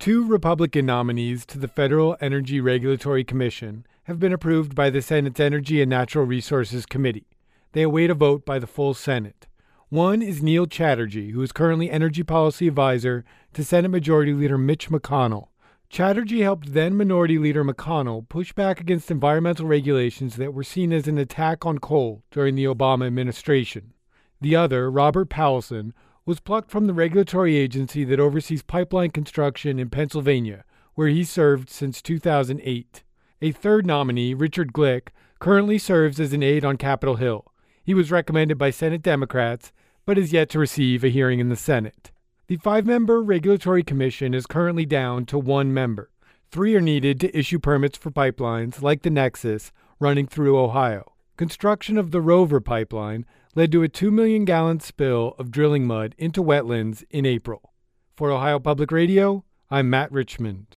Two Republican nominees to the Federal Energy Regulatory Commission have been approved by the Senate's Energy and Natural Resources Committee. They await a vote by the full Senate. One is Neil Chatterjee, who is currently Energy Policy Advisor to Senate Majority Leader Mitch McConnell. Chatterjee helped then Minority Leader McConnell push back against environmental regulations that were seen as an attack on coal during the Obama administration. The other, Robert Powelson, was plucked from the regulatory agency that oversees pipeline construction in Pennsylvania, where he served since 2008. A third nominee, Richard Glick, currently serves as an aide on Capitol Hill. He was recommended by Senate Democrats, but is yet to receive a hearing in the Senate. The 5-member Regulatory Commission is currently down to 1 member. 3 are needed to issue permits for pipelines, like the Nexus, running through Ohio. Construction of the Rover pipeline led to a 2 million gallon spill of drilling mud into wetlands in April. For Ohio Public Radio, I'm Matt Richmond.